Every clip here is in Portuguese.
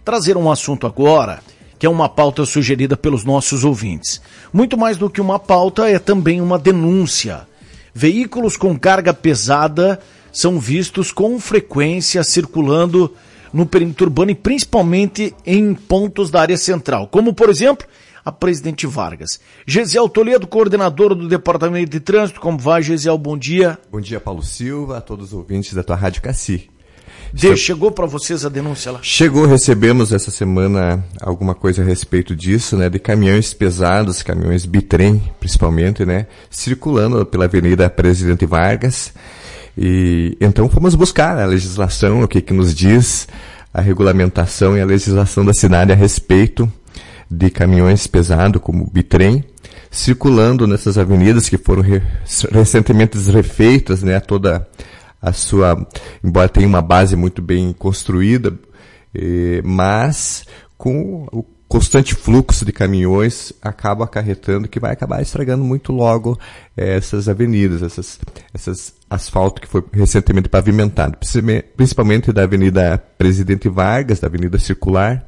trazer um assunto agora, que é uma pauta sugerida pelos nossos ouvintes. Muito mais do que uma pauta, é também uma denúncia. Veículos com carga pesada são vistos com frequência circulando no perímetro urbano e principalmente em pontos da área central, como, por exemplo, a Presidente Vargas. Gesiel Toledo, coordenador do Departamento de Trânsito. Como vai, Gesiel? Bom dia. Bom dia, Paulo Silva, a todos os ouvintes da tua Rádio Cassi. Chegou para vocês a denúncia lá? Chegou, recebemos essa semana alguma coisa a respeito disso, né, de caminhões pesados, caminhões bitrem, principalmente, né, circulando pela Avenida Presidente Vargas. E então fomos buscar a legislação, o que nos diz a regulamentação e a legislação da cidade a respeito de caminhões pesados, como bitrem, circulando nessas avenidas que foram recentemente refeitas, né, toda a sua, embora tenha uma base muito bem construída, mas com o constante fluxo de caminhões acaba acarretando que vai acabar estragando muito logo essas avenidas, essas asfalto que foi recentemente pavimentado, principalmente da Avenida Presidente Vargas, da Avenida Circular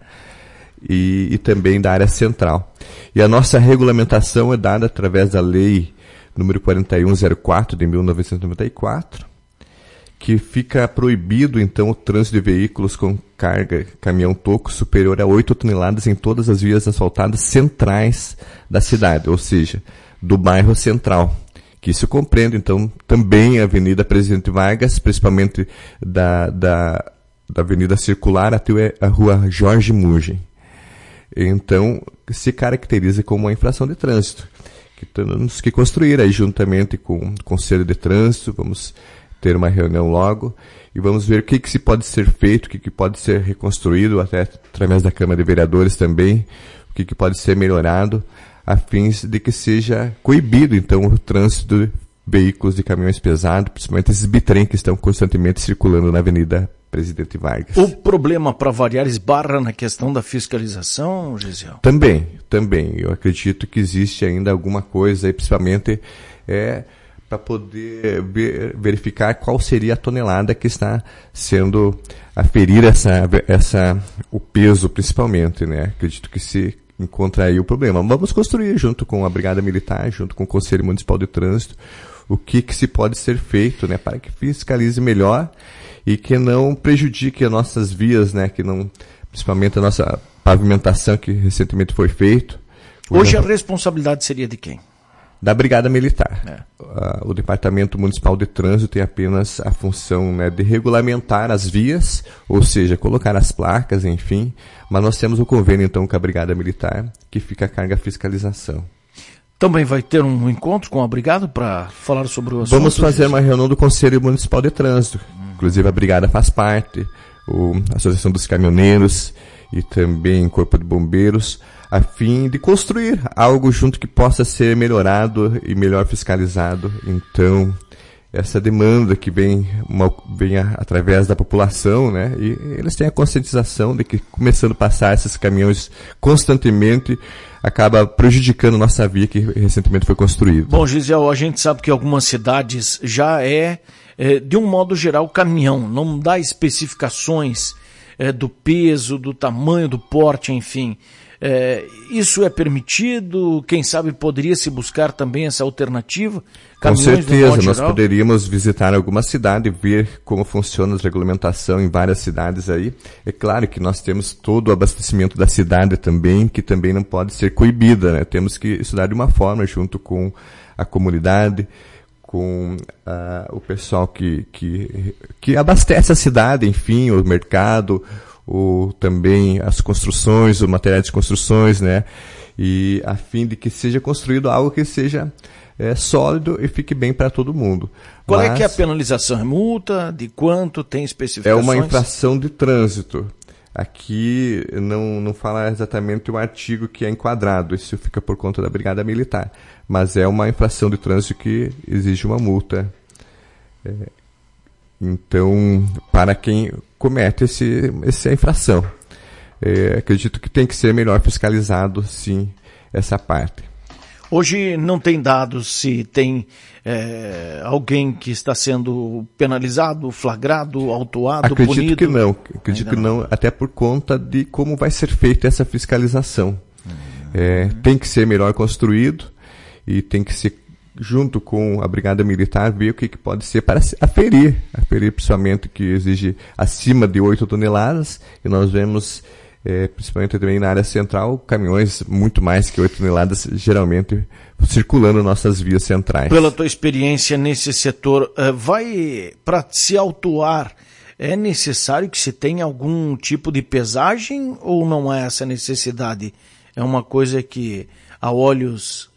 e também da área central. E a nossa regulamentação é dada através da Lei número 4104 de 1994, que fica proibido, então, o trânsito de veículos com carga, caminhão-toco, superior a 8 toneladas em todas as vias asfaltadas centrais da cidade, ou seja, do bairro central. Que isso compreende, então, também a Avenida Presidente Vargas, principalmente da Avenida Circular até a Rua Jorge Mugem. Então, se caracteriza como uma infração de trânsito, que temos que construir aí juntamente com o Conselho de Trânsito, vamos ter uma reunião logo e vamos ver o que se pode ser feito, o que pode ser reconstruído, até através da Câmara de Vereadores também, o que pode ser melhorado, a fins de que seja coibido, então, o trânsito de veículos de caminhões pesados, principalmente esses bitrem que estão constantemente circulando na Avenida Presidente Vargas. O problema, para variar, esbarra na questão da fiscalização, Gesiel? Também. Eu acredito que existe ainda alguma coisa, principalmente para poder verificar qual seria a tonelada que está sendo aferir o peso, principalmente, né? Acredito que se encontra aí o problema. Vamos construir junto com a Brigada Militar, junto com o Conselho Municipal de Trânsito, o que se pode ser feito, né? Para que fiscalize melhor e que não prejudique as nossas vias, né? Que não, principalmente a nossa pavimentação que recentemente foi feito. Hoje a responsabilidade seria de quem? Da Brigada Militar. O Departamento Municipal de Trânsito tem apenas a função, né, de regulamentar as vias, ou seja, colocar as placas, enfim, mas nós temos um convênio então com a Brigada Militar, que fica a carga fiscalização. Também vai ter um encontro com a Brigada para falar sobre o assunto? Vamos fazer uma reunião do Conselho Municipal de Trânsito, inclusive a Brigada faz parte, a Associação dos Caminhoneiros e também Corpo de Bombeiros, a fim de construir algo junto que possa ser melhorado e melhor fiscalizado. Então, essa demanda que vem através da população, né? E eles têm a conscientização de que, começando a passar esses caminhões constantemente, acaba prejudicando nossa via que recentemente foi construída. Bom, Gesiel, a gente sabe que algumas cidades já de um modo geral, caminhão, não dá especificações do peso, do tamanho, do porte, enfim. Isso é permitido? Quem sabe poderia se buscar também essa alternativa? Com certeza, nós poderíamos visitar alguma cidade e ver como funciona a regulamentação em várias cidades aí. É claro que nós temos todo o abastecimento da cidade também, que também não pode ser coibida, né? Temos que estudar de uma forma junto com a comunidade, com o pessoal que abastece a cidade, enfim, o mercado, também as construções, o material de construções, né? E a fim de que seja construído algo que seja sólido e fique bem para todo mundo. Qual é que é a penalização? É multa? De quanto? Tem especificações? É uma infração de trânsito. Aqui não fala exatamente o artigo que é enquadrado, isso fica por conta da Brigada Militar. Mas é uma infração de trânsito que exige uma multa. Então, para quem comete essa infração, acredito que tem que ser melhor fiscalizado, sim, essa parte. Hoje não tem dados se tem alguém que está sendo penalizado, flagrado, autuado, punido? Acredito que não, até por conta de como vai ser feita essa fiscalização. Tem que ser melhor construído e tem que ser, junto com a Brigada Militar, ver o que pode ser para aferir principalmente que exige acima de 8 toneladas, e nós vemos, principalmente também na área central, caminhões muito mais que 8 toneladas, geralmente circulando nossas vias centrais. Pela tua experiência nesse setor, para se autuar, é necessário que se tenha algum tipo de pesagem ou não há essa necessidade? É uma coisa que a olhos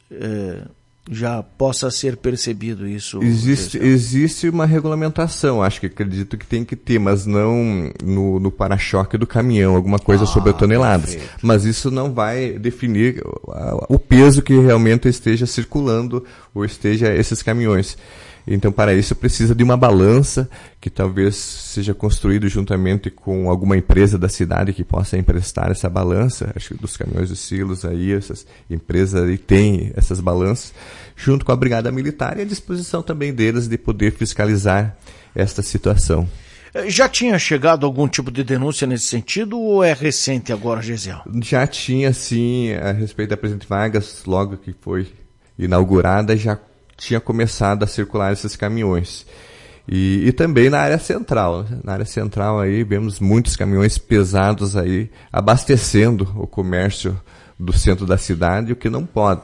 já possa ser percebido isso? Existe uma regulamentação, acredito que tem que ter, mas não no para-choque do caminhão, alguma coisa sobre toneladas. Perfeito. Mas isso não vai definir o peso que realmente esteja circulando ou esteja esses caminhões. Então, para isso, precisa de uma balança que talvez seja construído juntamente com alguma empresa da cidade que possa emprestar essa balança. Acho que dos caminhões de silos aí, essas empresas aí têm essas balanças, junto com a Brigada Militar e a disposição também deles de poder fiscalizar esta situação. Já tinha chegado algum tipo de denúncia nesse sentido ou é recente agora, Gesiel? Já tinha, sim, a respeito da Presidente Vargas, logo que foi inaugurada, já tinha começado a circular esses caminhões. E também na área central. Na área central aí vemos muitos caminhões pesados aí abastecendo o comércio do centro da cidade, o que não pode.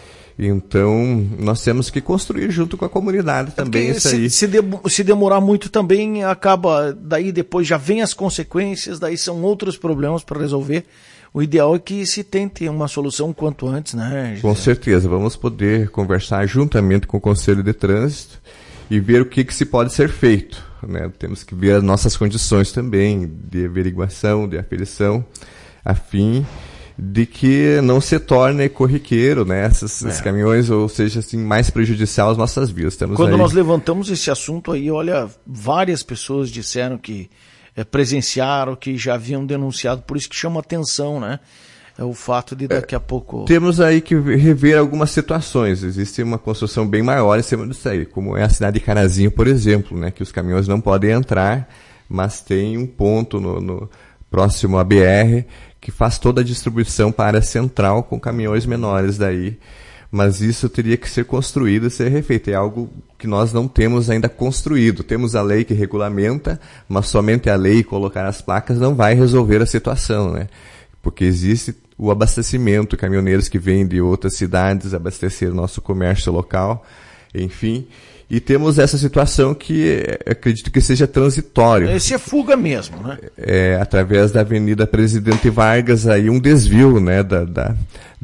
Então, nós temos que construir junto com a comunidade também isso aí. Se demorar muito também acaba, daí depois já vem as consequências, daí são outros problemas para resolver. O ideal é que se tente uma solução quanto antes, né, Gisele? Com certeza, vamos poder conversar juntamente com o Conselho de Trânsito e ver o que se pode ser feito, né? Temos que ver as nossas condições também de averiguação, de aferição, a fim de que não se torne corriqueiro, né, esses caminhões, ou seja, assim, mais prejudicial às nossas vidas. Quando nós levantamos esse assunto aí, olha, várias pessoas disseram que presenciaram, que já haviam denunciado, por isso que chama atenção, né? É o fato de daqui a pouco... Temos aí que rever algumas situações. Existe uma construção bem maior em cima disso aí, como é a cidade de Carazinho, por exemplo, né? Que os caminhões não podem entrar, mas tem um ponto no próximo à BR que faz toda a distribuição para a área central com caminhões menores daí. Mas isso teria que ser construído e ser refeito. É algo que nós não temos ainda construído. Temos a lei que regulamenta, mas somente a lei colocar as placas não vai resolver a situação, né? Porque existe o abastecimento, caminhoneiros que vêm de outras cidades abastecer o nosso comércio local, enfim. E temos essa situação que acredito que seja transitória. Esse é fuga mesmo, né? Através da Avenida Presidente Vargas, aí um desvio, né, da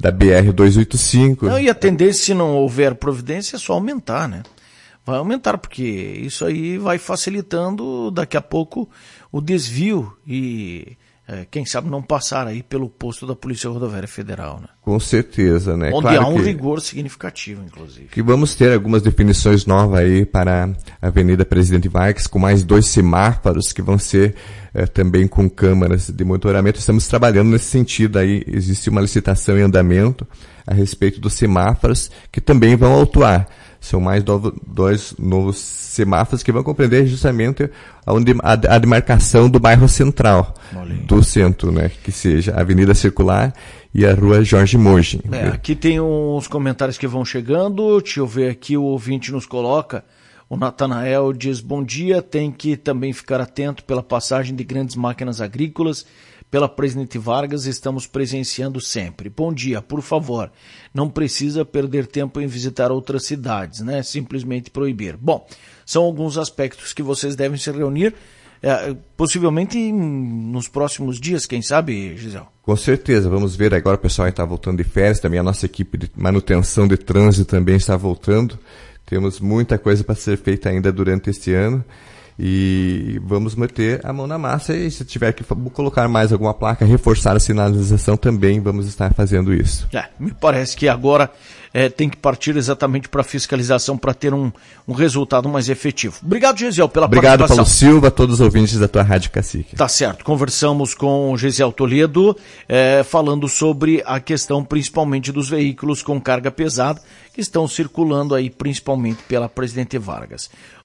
BR-285. Não, e a tendência, se não houver providência, é só aumentar, né? Vai aumentar, porque isso aí vai facilitando daqui a pouco o desvio e... quem sabe não passar aí pelo posto da Polícia Rodoviária Federal, né? Com certeza, né? Onde claro há um rigor significativo, inclusive. Que vamos ter algumas definições novas aí para a Avenida Presidente Vargas, com mais 2 semáforos que vão ser também com câmaras de monitoramento. Estamos trabalhando nesse sentido aí. Existe uma licitação em andamento a respeito dos semáforos que também vão autuar. São mais 2 novos semáforos que vão compreender justamente a demarcação do bairro central do centro, né? Que seja a Avenida Circular e a Rua Jorge Mogi. Aqui tem uns comentários que vão chegando. Deixa eu ver aqui, o ouvinte nos coloca. O Natanael diz, bom dia, tem que também ficar atento pela passagem de grandes máquinas agrícolas pela Presidente Vargas, estamos presenciando sempre. Bom dia, por favor, não precisa perder tempo em visitar outras cidades, né? Simplesmente proibir. Bom, são alguns aspectos que vocês devem se reunir, possivelmente nos próximos dias, quem sabe, Gisele? Com certeza, vamos ver agora, o pessoal está voltando de férias, também a nossa equipe de manutenção de trânsito também está voltando. Temos muita coisa para ser feita ainda durante este ano. E vamos meter a mão na massa e se tiver que colocar mais alguma placa, reforçar a sinalização também, vamos estar fazendo isso. Me parece que agora tem que partir exatamente para a fiscalização para ter um resultado mais efetivo. Obrigado, Gesiel, pela participação. Obrigado, Paulo Silva, a todos os ouvintes da tua Rádio Cacique. Tá certo, conversamos com o Gesiel Toledo, falando sobre a questão principalmente dos veículos com carga pesada que estão circulando aí principalmente pela Presidente Vargas.